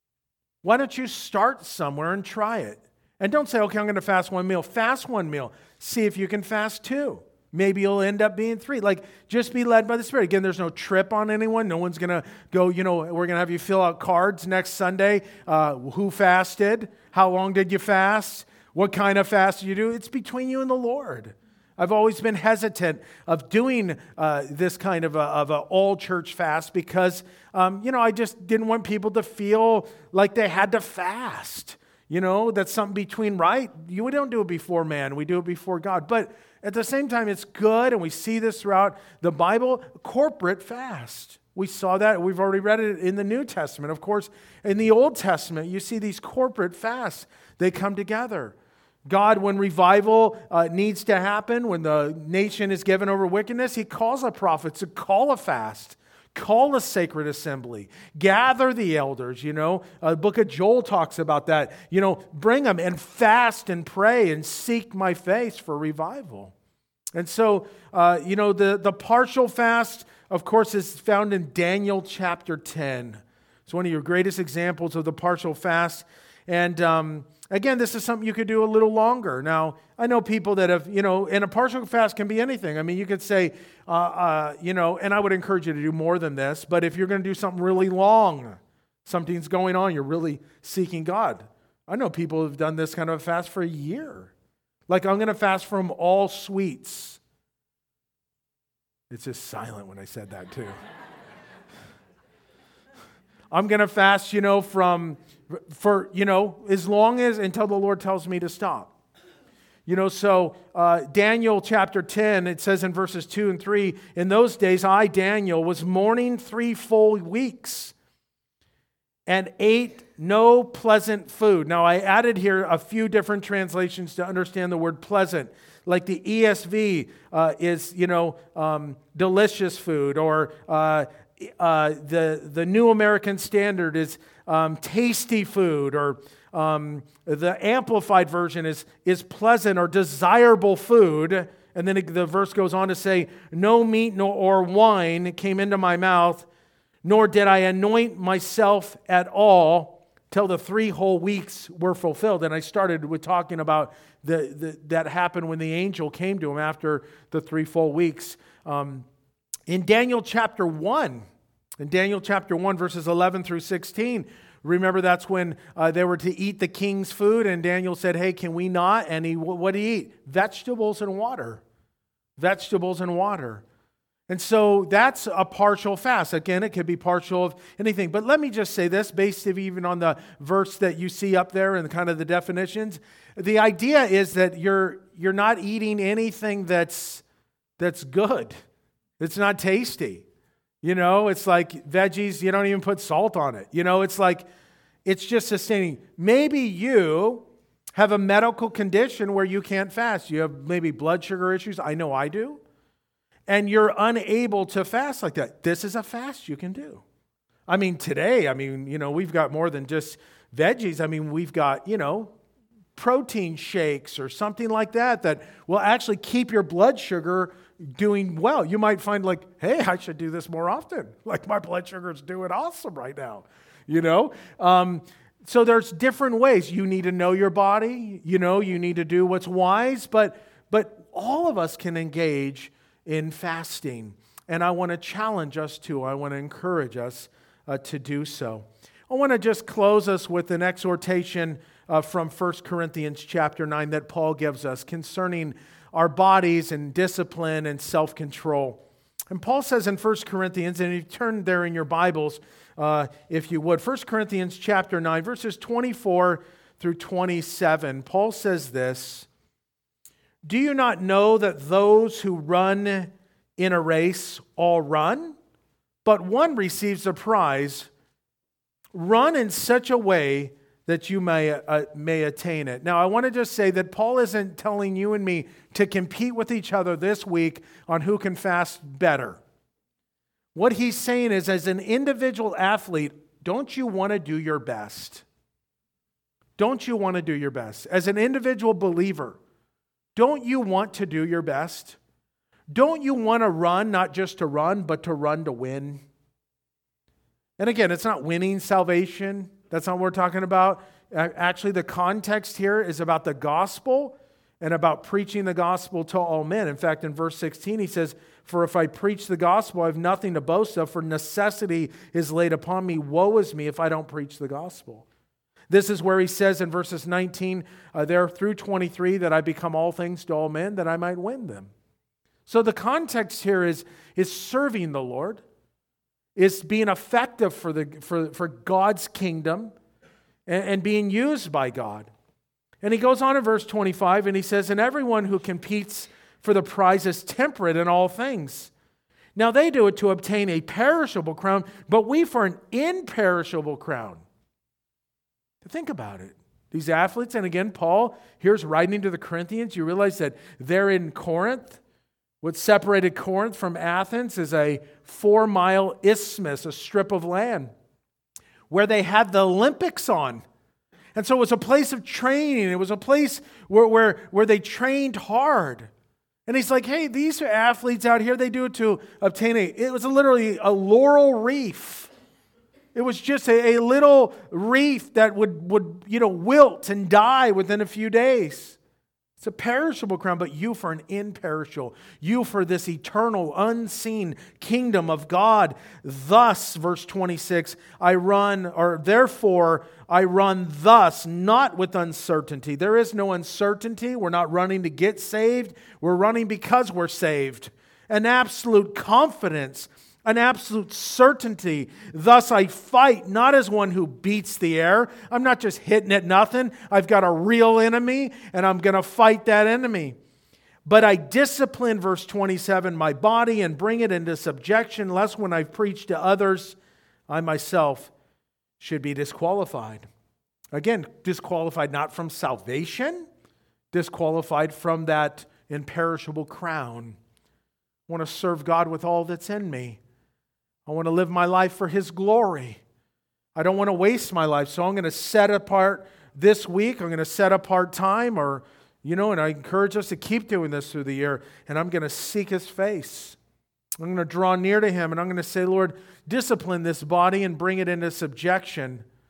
Why don't you start somewhere and try it? And don't say, okay, I'm going to fast one meal. Fast one meal. See if you can fast two. Maybe you'll end up being three. Like, just be led by the Spirit. Again, there's no trip on anyone. No one's going to go, you know, we're going to have you fill out cards next Sunday. Uh, who fasted? How long did you fast? What kind of fast did you do? It's between you and the Lord. I've always been hesitant of doing uh, this kind of a, of an all-church fast because, um, you know, I just didn't want people to feel like they had to fast. You know, that's something between, right? You, we don't do it before man. We do it before God. But at the same time, it's good, and we see this throughout the Bible, corporate fast. We saw that. We've already read it in the New Testament. Of course, in the Old Testament, you see these corporate fasts. They come together. God, when revival uh, needs to happen, when the nation is given over wickedness, he calls a prophet to call a fast. Call a sacred assembly. Gather the elders, you know. Uh, the book of Joel talks about that. You know, bring them and fast and pray and seek my face for revival. And so, uh, you know, the, the partial fast, of course, is found in Daniel chapter ten. It's one of your greatest examples of the partial fast. And um, again, this is something you could do a little longer. Now, I know people that have, you know, and a partial fast can be anything. I mean, you could say, uh, uh, you know, and I would encourage you to do more than this, but if you're going to do something really long, something's going on, you're really seeking God. I know people who've done this kind of a fast for a year. Like, I'm going to fast from all sweets. It's just silent when I said that, too. I'm going to fast, you know, from, for, you know, as long as, until the Lord tells me to stop. You know, so uh, Daniel chapter ten, it says in verses two and three, in those days I, Daniel, was mourning three full weeks and ate no pleasant food. Now, I added here a few different translations to understand the word pleasant. Like the E S V uh, is, you know, um, delicious food, or uh, uh, the, the New American Standard is um, tasty food, or um, the Amplified Version is, is pleasant or desirable food. And then it, the verse goes on to say, no meat nor or wine came into my mouth, nor did I anoint myself at all, till the three whole weeks were fulfilled. And I started with talking about the, the that happened when the angel came to him after the three full weeks. Um, in Daniel chapter one, in Daniel chapter one, verses eleven through sixteen, remember that's when uh, they were to eat the king's food, and Daniel said, hey, can we not? And he, what did he eat? Vegetables and water. Vegetables and water. And so that's a partial fast. Again, it could be partial of anything. But let me just say this, based even on the verse that you see up there and kind of the definitions. The idea is that you're you're not eating anything that's that's good. It's not tasty. You know, it's like veggies, you don't even put salt on it. You know, it's like, it's just sustaining. Maybe you have a medical condition where you can't fast. You have maybe blood sugar issues. I know I do. And you're unable to fast like that. This is a fast you can do. I mean, today, I mean, you know, we've got more than just veggies. I mean, we've got, you know, protein shakes or something like that that will actually keep your blood sugar doing well. You might find like, hey, I should do this more often. Like my blood sugar is doing awesome right now, you know? Um, so there's different ways. You need to know your body. You know, you need to do what's wise, but but all of us can engage in fasting. And I want to challenge us to, I want to encourage us uh, to do so. I want to just close us with an exhortation uh, from First Corinthians chapter nine that Paul gives us concerning our bodies and discipline and self-control. And Paul says in First Corinthians, and you turn there in your Bibles, uh, if you would, First Corinthians chapter nine, verses twenty-four through twenty-seven, Paul says this, do you not know that those who run in a race all run, but one receives a prize? Run in such a way that you may, uh, may attain it. Now, I want to just say that Paul isn't telling you and me to compete with each other this week on who can fast better. What he's saying is, as an individual athlete, don't you want to do your best? Don't you want to do your best? As an individual believer, don't you want to do your best? Don't you want to run, not just to run, but to run to win? And again, it's not winning salvation. That's not what we're talking about. Actually, the context here is about the gospel and about preaching the gospel to all men. In fact, in verse sixteen, he says, for if I preach the gospel, I have nothing to boast of, for necessity is laid upon me. Woe is me if I don't preach the gospel. This is where he says in verses nineteen uh, there through twenty-three that I become all things to all men that I might win them. So the context here is, is serving the Lord, is being effective for, the, for, for God's kingdom and, and being used by God. And he goes on in verse twenty-five and he says, and everyone who competes for the prize is temperate in all things. Now they do it to obtain a perishable crown, but we for an imperishable crown. Think about it. These athletes, and again, Paul here's writing to the Corinthians. You realize that they're in Corinth. What separated Corinth from Athens is a four-mile isthmus, a strip of land, where they had the Olympics on. And so it was a place of training. It was a place where, where, where they trained hard. And he's like, hey, these athletes out here, they do it to obtain a, it was literally a laurel wreath. It was just a, a little wreath that would, would, you know, wilt and die within a few days. It's a perishable crown, but you for an imperishable. You for this eternal, unseen kingdom of God. Thus, verse twenty-six, I run, or therefore I run thus, not with uncertainty. There is no uncertainty. We're not running to get saved. We're running because we're saved. An absolute confidence, an absolute certainty. Thus I fight not as one who beats the air. I'm not just hitting at nothing. I've got a real enemy and I'm going to fight that enemy. But I discipline, verse twenty-seven, my body and bring it into subjection, lest when I preach to others, I myself should be disqualified. Again, disqualified not from salvation, disqualified from that imperishable crown. I want to serve God with all that's in me. I want to live my life for His glory. I don't want to waste my life, so I'm going to set apart this week. I'm going to set apart time, or, you know, and I encourage us to keep doing this through the year, and I'm going to seek His face. I'm going to draw near to Him, and I'm going to say, Lord, discipline this body and bring it into subjection,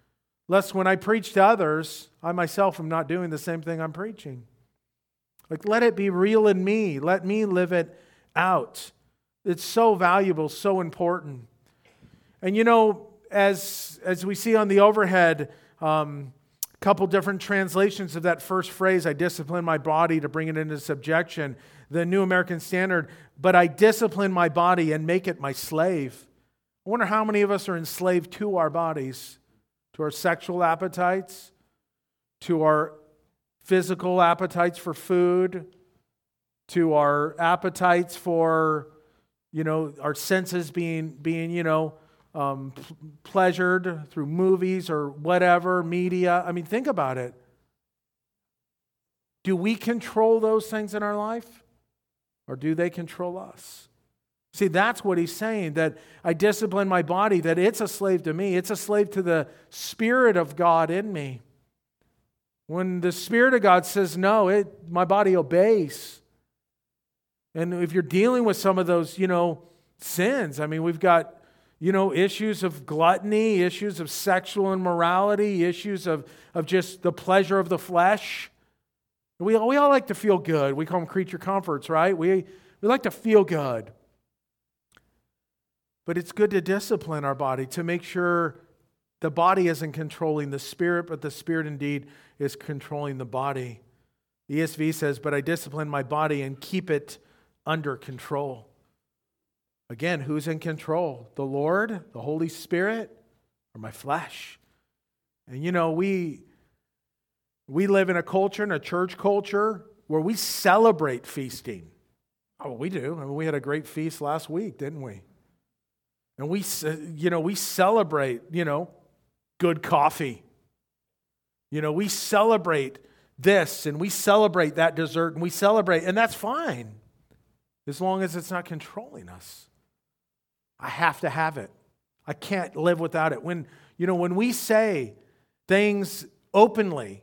lest when I preach to others, I myself am not doing the same thing I'm preaching. Like, let it be real in me. Let me live it out. It's so valuable, so important. And you know, as, as we see on the overhead, um, a couple different translations of that first phrase, I discipline my body to bring it into subjection. The New American Standard, but I discipline my body and make it my slave. I wonder how many of us are enslaved to our bodies, to our sexual appetites, to our physical appetites for food, to our appetites for, you know, our senses being, being you know, um, pleasured through movies or whatever, media. I mean, think about it. Do we control those things in our life? Or do they control us? See, that's what he's saying, that I discipline my body, that it's a slave to me. It's a slave to the Spirit of God in me. When the Spirit of God says no, it my body obeys. And if you're dealing with some of those, you know, sins, I mean, we've got, you know, issues of gluttony, issues of sexual immorality, issues of, of just the pleasure of the flesh. We, we all like to feel good. We call them creature comforts, right? We, we like to feel good. But it's good to discipline our body to make sure the body isn't controlling the spirit, but the Spirit indeed is controlling the body. The E S V says, but I discipline my body and keep it under control. Again, who's in control? The Lord, the Holy Spirit, or my flesh? And you know, we, we live in a culture, in a church culture, where we celebrate feasting. Oh, we do. I mean, we had a great feast last week, didn't we? And we, you know, we celebrate, you know, good coffee. You know, we celebrate this and we celebrate that dessert and we celebrate, and that's fine as long as it's not controlling us. I have to have it. I can't live without it. When, you know, when we say things openly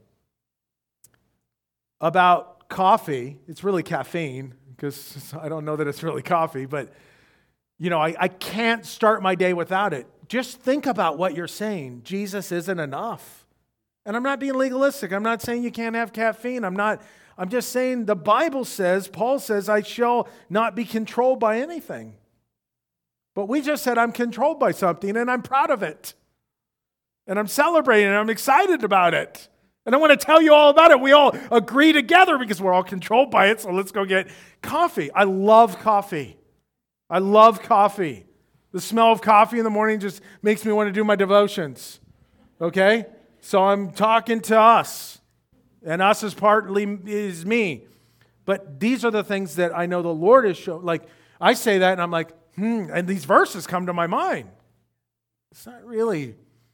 about coffee, it's really caffeine, because I don't know that it's really coffee, but you know, I, I can't start my day without it. Just think about what you're saying. Jesus isn't enough. And I'm not being legalistic. I'm not saying you can't have caffeine. I'm not, I'm just saying the Bible says, Paul says, I shall not be controlled by anything. But we just said I'm controlled by something and I'm proud of it. And I'm celebrating and I'm excited about it. And I want to tell you all about it. We all agree together because we're all controlled by it. So let's go get coffee. I love coffee. I love coffee. The smell of coffee in the morning just makes me want to do my devotions. Okay? So I'm talking to us. And us is partly is me. But these are the things that I know the Lord has shown. Like, I say that and I'm like, hmm, and these verses come to my mind. It's not really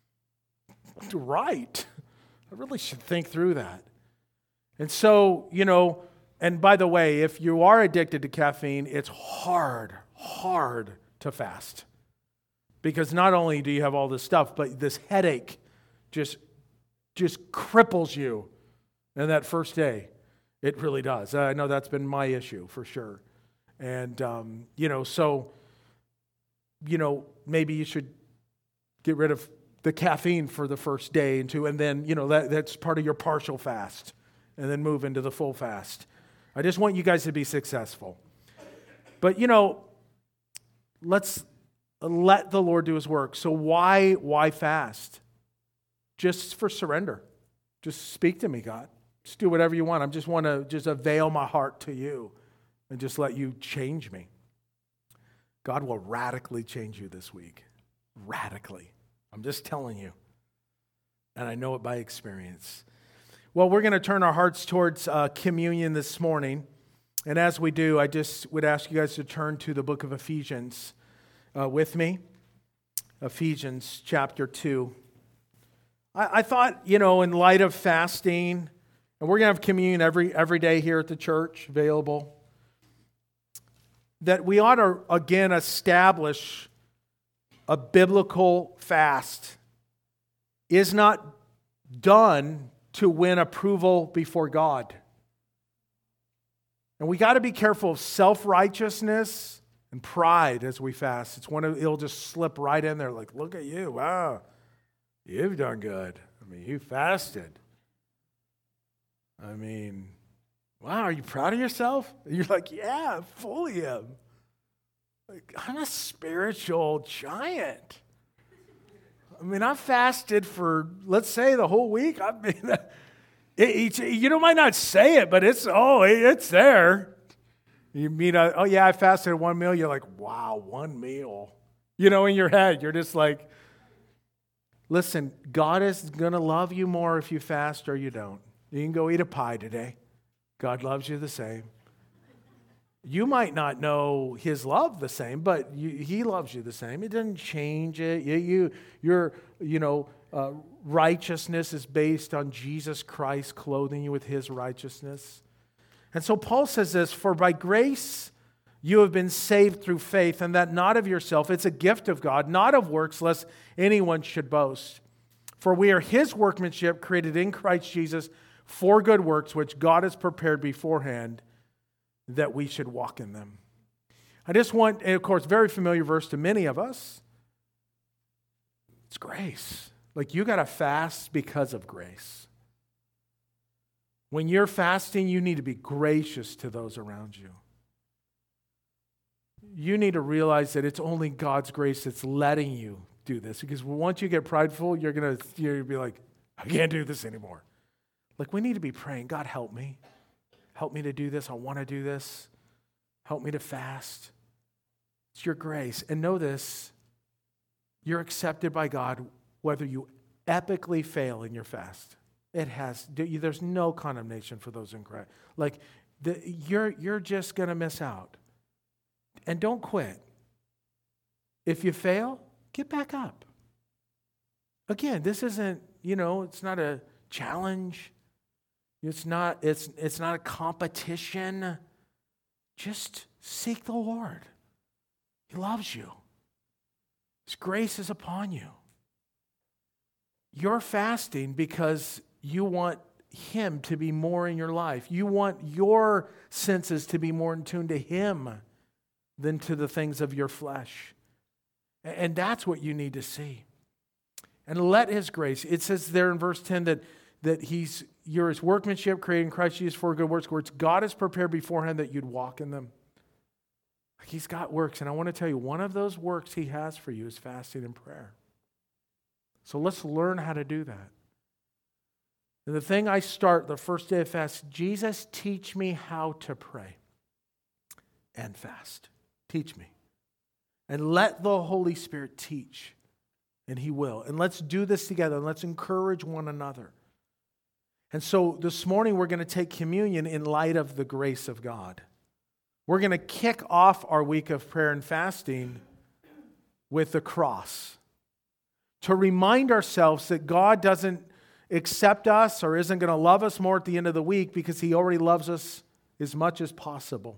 right. I really should think through that. And so, you know, and by the way, if you are addicted to caffeine, it's hard, hard to fast. Because not only do you have all this stuff, but this headache just, just cripples you in that first day. It really does. I know that's been my issue for sure. And, um, you know, so, you know, maybe you should get rid of the caffeine for the first day and two, and then, you know, that, that's part of your partial fast, and then move into the full fast. I just want you guys to be successful. But, you know, let's let the Lord do His work. So why, why fast? Just for surrender. Just speak to me, God. Just do whatever you want. I just want to just avail my heart to you and just let you change me. God will radically change you this week. Radically. I'm just telling you. And I know it by experience. Well, we're going to turn our hearts towards uh, communion this morning. And as we do, I just would ask you guys to turn to the book of Ephesians uh, with me. Ephesians chapter two. I, I thought, you know, in light of fasting, and we're going to have communion every, every day here at the church available, that we ought to, again, establish a biblical fast is not done to win approval before God. And we got to be careful of self-righteousness and pride as we fast. It's one of, it'll just slip right in there like, look at you, wow, you've done good. I mean, you fasted. I mean, wow, are you proud of yourself? And you're like, yeah, I fully am. Like, I'm a spiritual giant. I mean, I fasted for, let's say, the whole week. I mean, it, it, you know, might not say it, but it's, oh, it's there. You mean, uh, oh, yeah, I fasted one meal. You're like, wow, one meal. You know, in your head, you're just like, listen, God is going to love you more if you fast or you don't. You can go eat a pie today. God loves you the same. You might not know his love the same, but you, he loves you the same. It doesn't change it. You, you, your, you know, uh, righteousness is based on Jesus Christ clothing you with his righteousness. And so Paul says this, for by grace you have been saved through faith, and that not of yourself. It's a gift of God, not of works, lest anyone should boast. For we are his workmanship, created in Christ Jesus for good works, which God has prepared beforehand that we should walk in them. I just want, and of course, very familiar verse to many of us. It's grace. Like, you got to fast because of grace. When you're fasting, you need to be gracious to those around you. You need to realize that it's only God's grace that's letting you do this. Because once you get prideful, you're going to you're be like, I can't do this anymore. Like, we need to be praying, God, help me. Help me to do this. I want to do this. Help me to fast. It's your grace. And know this, you're accepted by God whether you epically fail in your fast. It has, there's no condemnation for those in Christ. Like, the, you're, you're just going to miss out. And don't quit. If you fail, get back up. Again, this isn't, you know, it's not a challenge. It's not, it's, it's not a competition. Just seek the Lord. He loves you. His grace is upon you. You're fasting because you want him to be more in your life. You want your senses to be more in tune to him than to the things of your flesh. And that's what you need to see. And let his grace, it says there in verse ten that, that he's you're his workmanship created in Christ Jesus for good works, which God has prepared beforehand that you'd walk in them. He's got works, and I want to tell you, one of those works he has for you is fasting and prayer. So let's learn how to do that. And the thing I start the first day of fast, Jesus, teach me how to pray and fast. Teach me. And let the Holy Spirit teach, and he will. And let's do this together, and let's encourage one another. And so this morning we're going to take communion in light of the grace of God. We're going to kick off our week of prayer and fasting with the cross, to remind ourselves that God doesn't accept us or isn't going to love us more at the end of the week because he already loves us as much as possible.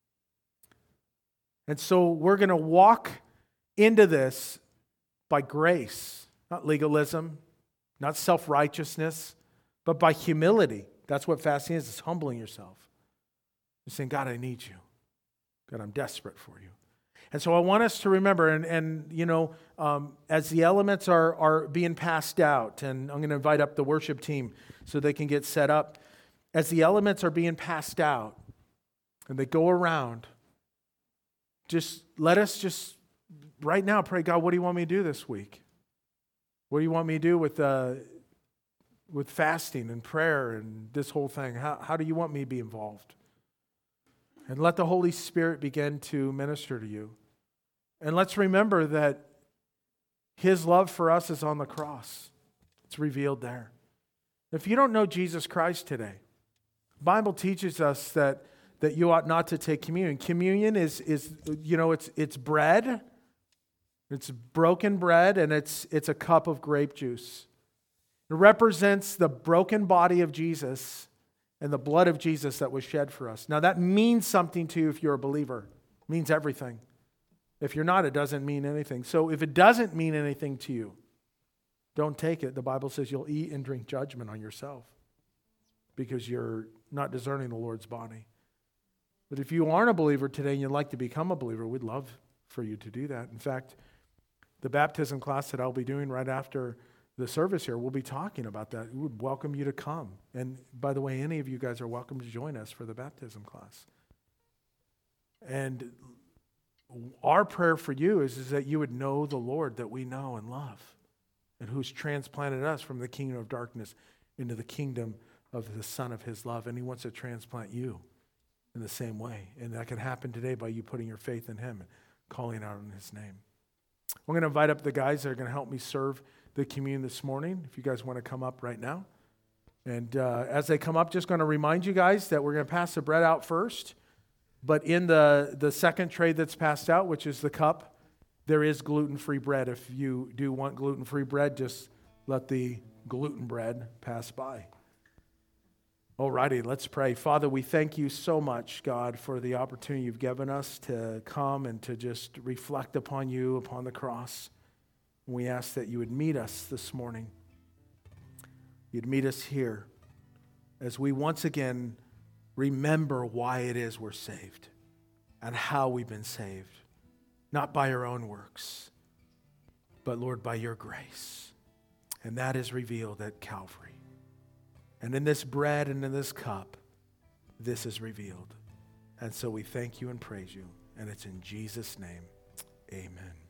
And so we're going to walk into this by grace, not legalism, not self-righteousness, but by humility. That's what fasting is. It's humbling yourself. You're saying, God, I need you. God, I'm desperate for you. And so I want us to remember, and, and you know, um, as the elements are, are being passed out, and I'm going to invite up the worship team so they can get set up. As the elements are being passed out, and they go around, just let us just right now pray, God, what do you want me to do this week? What do you want me to do with uh, with fasting and prayer and this whole thing? How, how do you want me to be involved? And let the Holy Spirit begin to minister to you. And let's remember that his love for us is on the cross. It's revealed there. If you don't know Jesus Christ today, the Bible teaches us that, that you ought not to take communion. Communion is, is you know, it's it's bread. It's broken bread, and it's it's a cup of grape juice. It represents the broken body of Jesus and the blood of Jesus that was shed for us. Now that means something to you if you're a believer. It means everything. If you're not, it doesn't mean anything. So if it doesn't mean anything to you, don't take it. The Bible says you'll eat and drink judgment on yourself because you're not discerning the Lord's body. But if you aren't a believer today and you'd like to become a believer, we'd love for you to do that. In fact, the baptism class that I'll be doing right after the service here, we'll be talking about that. We would welcome you to come. And by the way, any of you guys are welcome to join us for the baptism class. And our prayer for you is, is that you would know the Lord that we know and love, and who's transplanted us from the kingdom of darkness into the kingdom of the Son of his love. And he wants to transplant you in the same way. And that can happen today by you putting your faith in him and calling out on his name. I'm going to invite up the guys that are going to help me serve the communion this morning, if you guys want to come up right now. And uh, as they come up, just going to remind you guys that we're going to pass the bread out first. But in the, the second tray that's passed out, which is the cup, there is gluten-free bread. If you do want gluten-free bread, just let the gluten bread pass by. Alrighty, let's pray. Father, we thank you so much, God, for the opportunity you've given us to come and to just reflect upon you, upon the cross. We ask that you would meet us this morning. You'd meet us here as we once again remember why it is we're saved and how we've been saved. Not by our own works, but Lord, by your grace. And that is revealed at Calvary. And in this bread and in this cup, this is revealed. And so we thank you and praise you. And it's in Jesus' name, amen.